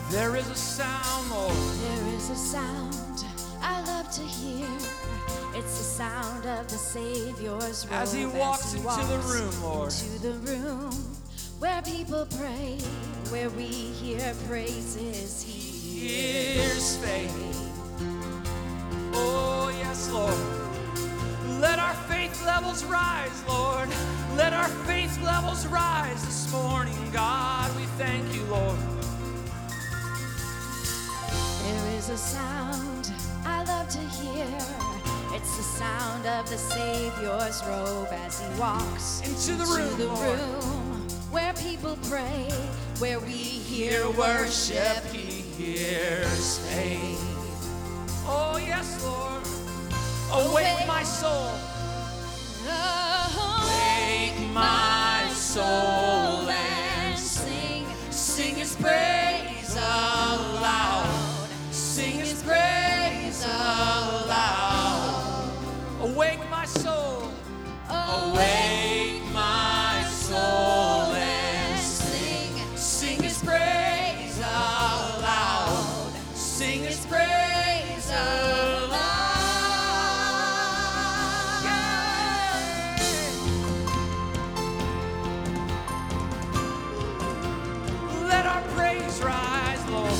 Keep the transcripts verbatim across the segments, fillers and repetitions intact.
There is a sound, Lord. There is a sound I love to hear. It's the sound of the Savior's robe As he walks as he into walks the room, Lord. Into the room where people pray, where we hear praises. He Here's faith. Oh, yes, Lord. Let our faith levels rise, Lord. Let our faith levels rise this morning, God. We thank you, Lord. There is a sound I love to hear. It's the sound of the Savior's robe as he walks Into the room, into the Lord. room where people pray, where we hear Hear worship. worship, he hears faith. Oh, yes, Lord. Awake my soul. Awake my soul and sing. Sing his praise aloud. Sing his praise aloud. Awake my soul. Awake my soul and sing. Sing his praise aloud. Sing his praise aloud. Yeah. Let our praise rise, Lord.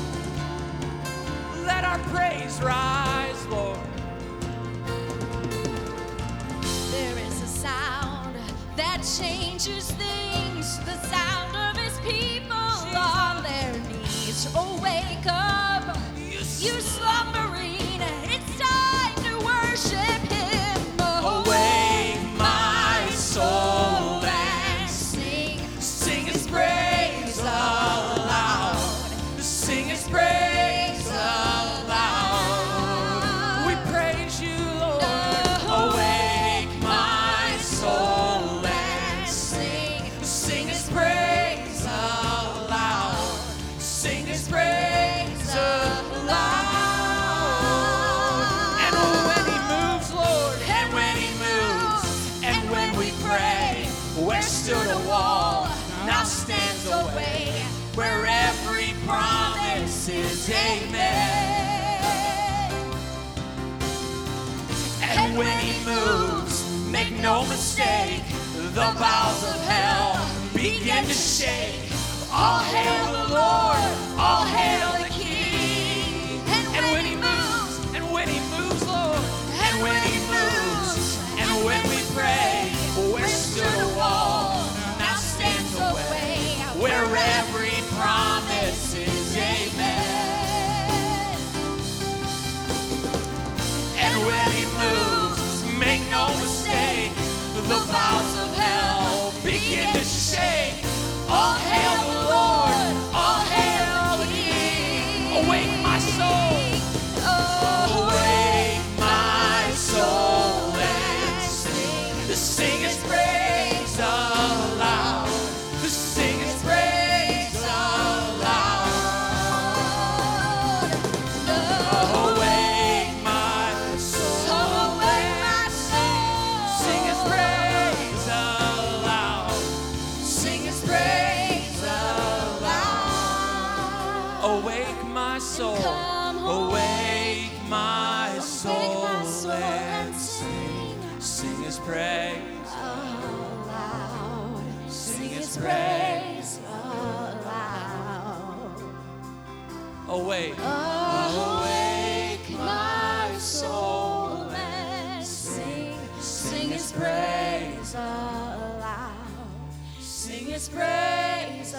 Let our praise rise, Lord. There is a sound that changes things, the sound of his people on their knees. Oh, wake up, you slumbering, it's time to worship him. Awake my soul and sing. Sing his praise aloud. Sing his praise aloud. We praise you, Lord. Awake my soul and sing. Sing his praise aloud. Sing his praise aloud. And when he moves, Lord, and when he moves, and when we pray, where stood a wall, now stands a way, where every promise is amen. And when he moves, make no mistake, the bowels of hell begin to shake. All hail the Lord, all hail the King. And when he moves, and when he moves, Lord, and when he moves, and when we pray, where stood a wall, now stands a way, where every promise is amen. And when he moves, make no mistake, the bowels of hell begin to shake. All hail the Lord, all hail the King. Awake my soul, awake my soul and sing. Sing his praise aloud. Sing his praise aloud. Awake my soul and sing his praise aloud. Sing his praise aloud. Awake my soul, awake my soul and sing. Sing his praise aloud. Sing his praise aloud. Awake, Awake my soul and sing. Sing his praise aloud. Sing his praise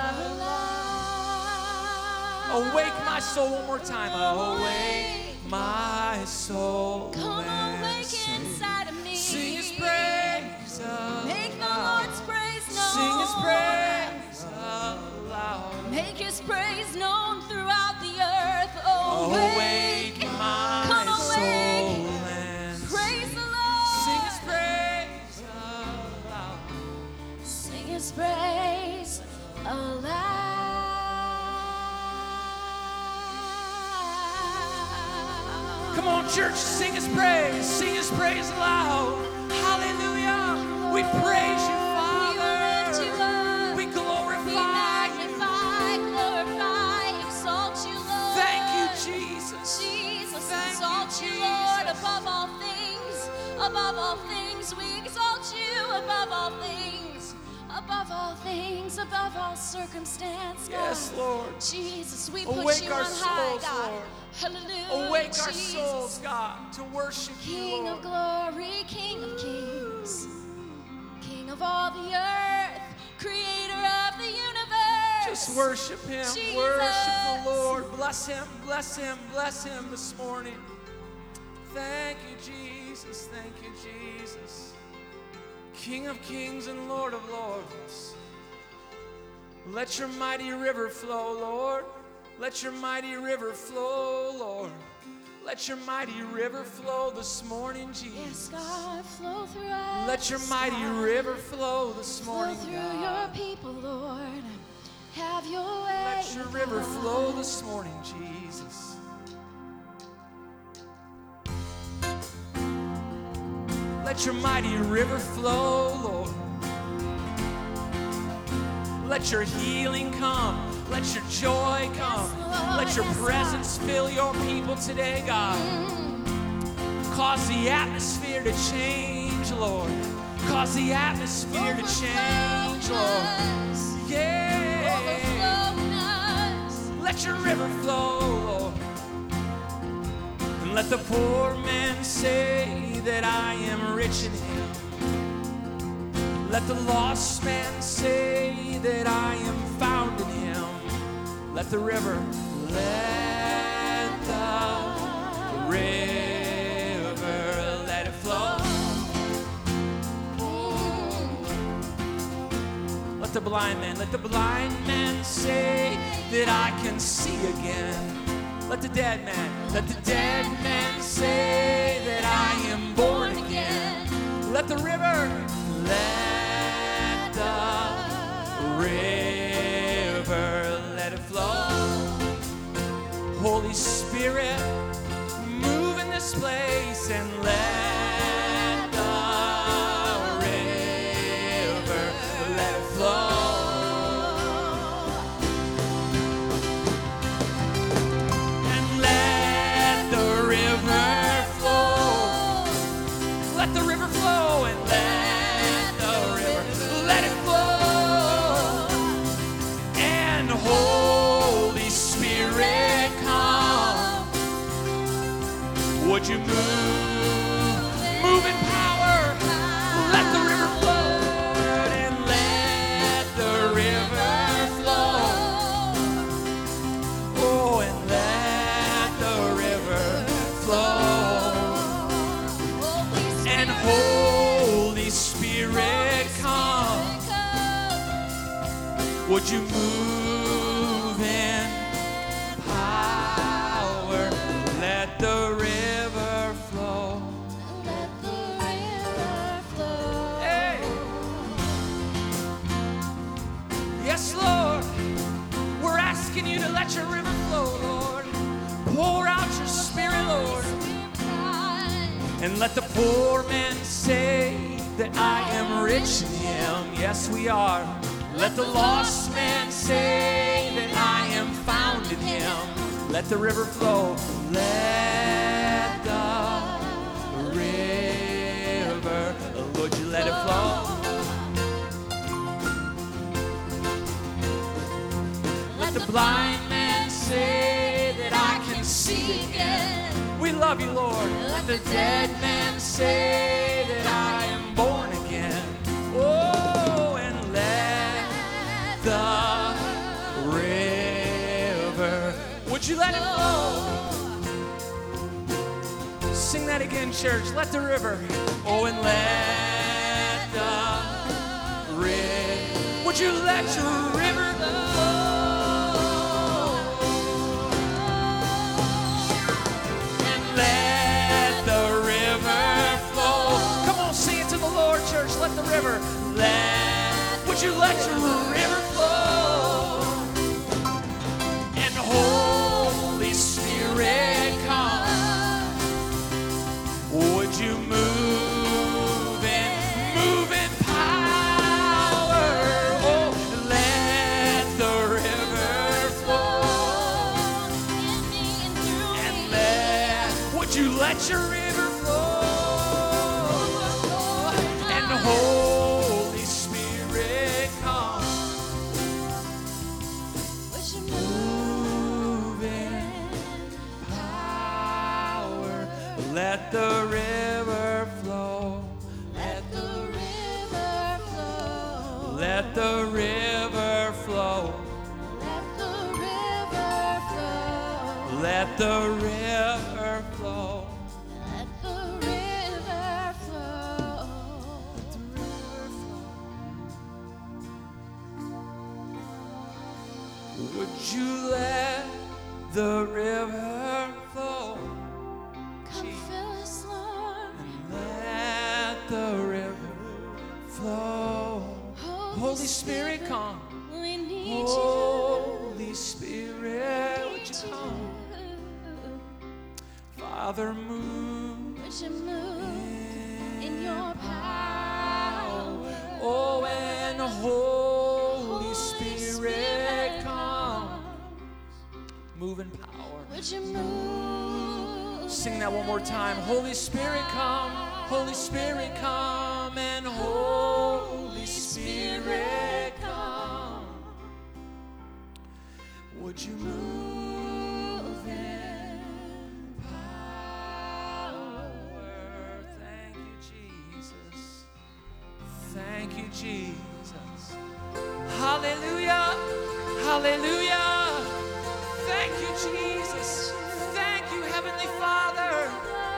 aloud. awake my soul one more time. Awake my soul Come on, and wake sing. inside of me. Sing his praise Make the aloud. Lord's praise known. Sing his praise aloud. Make his praise known throughout the earth. Awake, Awake my come soul awake. and Praise the Lord. sing his praise aloud. Sing his praise aloud. Come on, church, sing his praise. Sing his praise aloud. Hallelujah. We praise you, Father. We lift you up. We We glorify you. magnify, glorify Above all things, we exalt you. Above all things, above all things, above all circumstance, God. Yes, Lord. Jesus, we put Awake you our on high, souls, God. Lord. Hallelujah. Awake our Jesus. souls, God, to worship King you, of Lord. glory, King of kings, King of all the earth, creator of the universe. Just worship him. Jesus. Worship the Lord. Bless him. Bless him. Bless him this morning. Thank you, Jesus. Thank you, Jesus. King of kings and Lord of lords. Let your mighty river flow, Lord. Let your mighty river flow, Lord. Let your mighty river flow this morning, Jesus. Yes, God, flow through us. Let your mighty God. river flow this Flow morning, through God. your people, Lord. Have your way. Let your river God. flow this morning, Jesus. Let your mighty river flow, Lord. Let your healing come. Let your joy come. Lord, Let your yes, presence fill your people today, God. Cause the atmosphere to change, Lord. Cause the atmosphere to change, Lord. Yeah. Overflowing us. Let your river flow, Lord. And let the poor man say that I am rich in him. Let the lost man say that I am found in him. Let the river, let the river, let it flow. Let the blind man, let the blind man say that I can see again. Let the dead man, let the dead man say that I am born again. Let the river, let the river, let it flow. Holy Spirit, move in this place and let the river, let it flow. And let the river flow. Let the river flow and let the river, let it flow. And Holy Spirit, come. Would you move, move in power? Let the river flow and let the river flow. Oh, and let the river flow. And Holy Spirit, come. Would you move in power? Let the river flow. Let the river flow. Hey. Yes, Lord. We're asking you to let your river flow, Lord. Pour out your spirit, Lord. And let the poor man say that I am rich in him. Yes, we are. Let the lost man say that I am found in him. Let the river flow. Let the river, Lord, you let it flow. Let the blind man say that I can see again. We love you, Lord. Let the dead man say that I am born again. Oh, and let the river, would you let it flow? Sing that again, church. Let the river. Oh, and let the river. Would you let your river flow? Let the river flow. Come on, sing it to the Lord, church. Let the river. Let. Would you let your river flow? And Holy Spirit, come. Would you move in, move in power? Oh, let the river flow. And let. Would you let your river flow? Holy Spirit, come. Would you Move in power. Let the river flow. let the river flow? Let the river flow. Let the river flow. Let the river flow. Let the river flow. Would you let the river flow? Come fill us, Lord. Let the river flow. Holy Spirit, come. We need Holy Spirit, you. would Need you come? you. Father, move Would you move in your power? Oh, and Holy Holy Spirit, come. Move in power. Would you move? Sing that one more time. Holy Spirit, come. Holy Spirit, come. And Holy Spirit, come. Would you move in power? Thank you, Jesus. Thank you, Jesus. Hallelujah. Hallelujah. Thank you, Jesus. Thank you, Heavenly Father.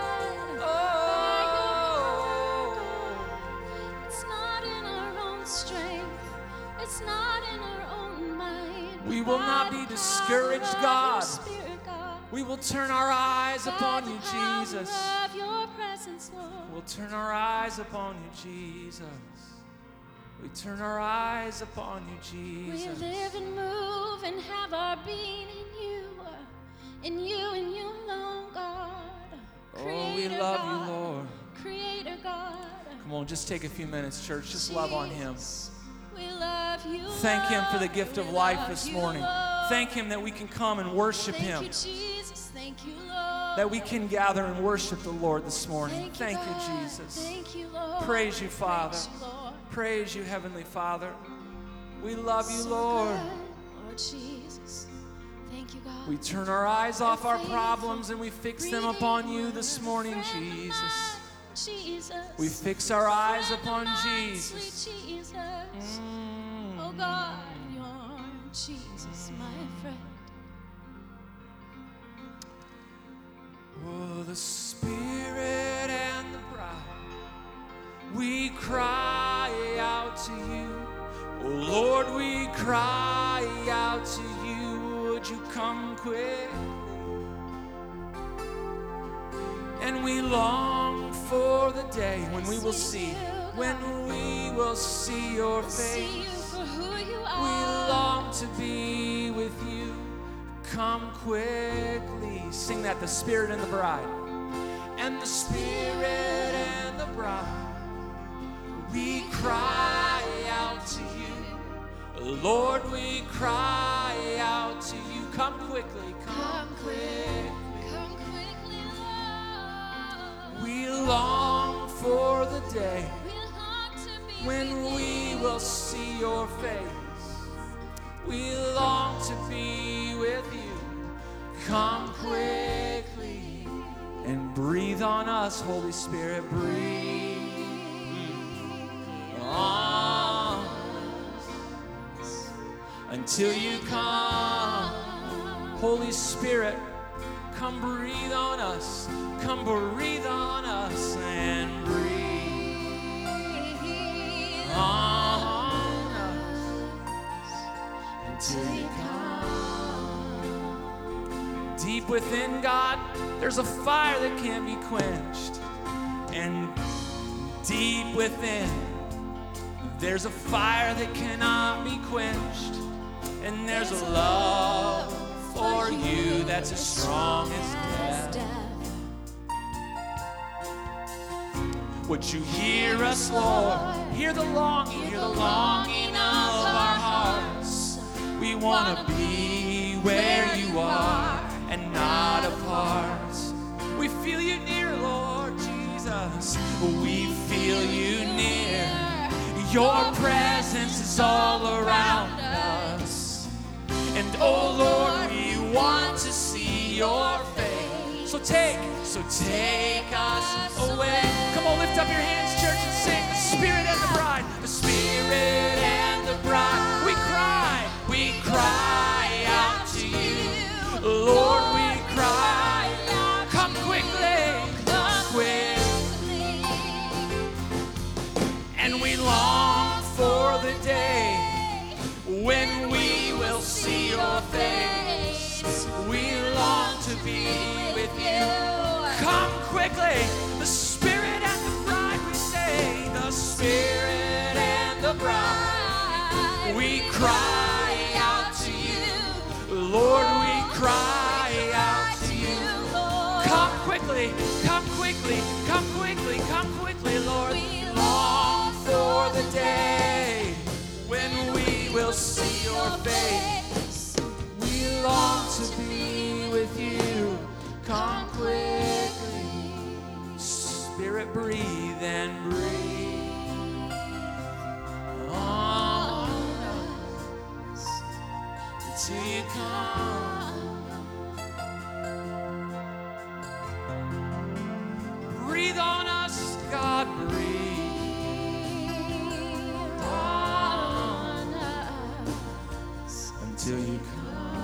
Oh. It's not in our own strength. It's not in our own mind. We will not be discouraged, God. We will turn our eyes upon you, Jesus. Of your presence, Lord. We'll turn our eyes upon you, Jesus. We turn our eyes upon you, We Jesus. live and move and have our being in you, in you and you alone, God. Oh, we Creator love God. you, Lord. Creator God. Come on, just take a few minutes, church. Just love on him. Jesus, we love you. Thank him for the Lord. gift of We life love this you, morning. Lord. Thank him that we can come and worship Thank him. you, Jesus. Thank you, Lord. That we can gather and worship the Lord this morning. Thank Thank you, you, God. Jesus. Thank you, Lord. Praise you, Father. Praise you, Lord. Praise you, Heavenly Father. We love you, So Lord. good, Lord Jesus. Thank you, God. We turn our eyes off our Faithful, problems and we fix them upon you this morning, friend of Jesus. mine, Jesus. We fix our eyes Friend of upon mine, Jesus. Sweet Jesus. Mm. Oh God, you're Jesus, my friend. Oh, the Spirit and the bride, we cry out to you. Oh Lord, we cry out to you. Would you come quick? And we long for the day when we will see, when we will see your See you face. for who you We are. long to be with you. Come quickly. Sing that, the Spirit and the bride. And the Spirit and the bride, we cry out to you. Lord, we cry out to you. Come quickly, come, Come quickly. Come quickly, Lord. We long for the day We long to be when with we you. will see your face. We long to be with you. Come quickly and breathe on us, Holy Spirit. Breathe on us until you come. Holy Spirit, come breathe on us. Come breathe on us and breathe on us until you come. Deep within, God, there's a fire that can't be quenched. And deep within, there's a fire that cannot be quenched. And there's a love for you that's as strong as death. Would you hear us, Lord? Hear the longing, hear the longing of our hearts. We want to be where you are and not apart. We feel you near, Lord Jesus. us. We feel you near. Your presence is all around us. And oh Lord, we want to see your face. So take, so take us away. Come on, lift up your hands, church, and sing the Spirit and the bride. The Spirit and the bride. We cry, we cry out to you. Lord, we cry, come quickly, come quickly. And we long for the day when we will see your face. We long to be with you. Come quickly, the Spirit and the bride, we say, the Spirit and the bride. We cry out to you, Lord, we cry out to you. Come quickly, come quickly, come quickly, come quickly, Lord. We long for the day when we will see your face. We long to be with you. Come quickly. Spirit, breathe and breathe on us until you come. Breathe on us, God, breathe on us until you come.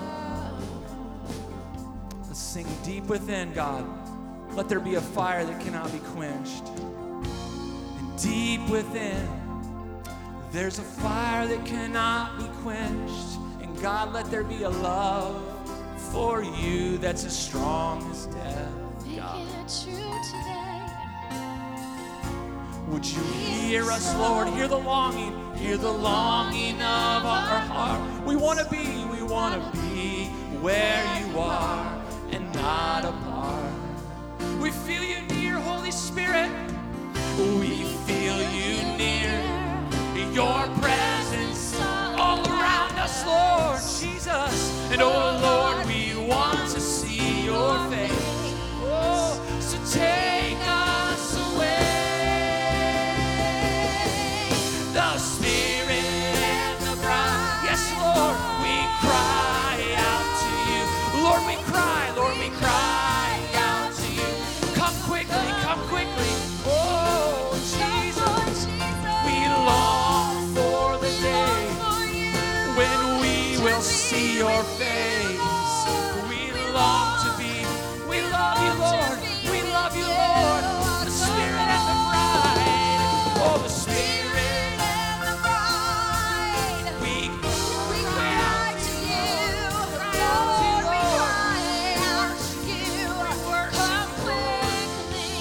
Let's sing deep within, God. Let there be a fire that cannot be quenched. And deep within, there's a fire that cannot be quenched. And God, let there be a love for you that's as strong as death. God. Make it true today. Would you hear us, Lord? Hear the longing. Hear the longing of our heart. We want to be, we want to be where you are and not apart. We feel you near, Holy Spirit. We feel you near. Your presence all around us, Lord Jesus. And oh Lord, we want to see your face. Oh, so take us away. The Spirit and the bride. Yes, Lord, we cry out to you. Lord, we cry, Lord, we cry out to you. Come quickly, come quickly. Oh, Jesus, we long for the day when we will see your face. We long to be, we love you, Lord. We love you, Lord. The Spirit and the bride. Oh, the Spirit and the bride. We cry out to you. Lord, we cry out to you. Come quickly.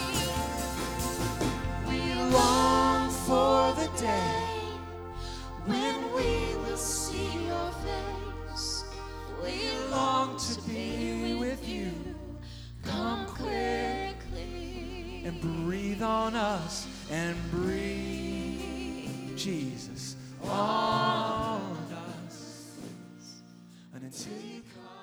We long for the day when we will see your face. We long to be with you. Come quickly and breathe on us and breathe, Jesus, on us. And until you come.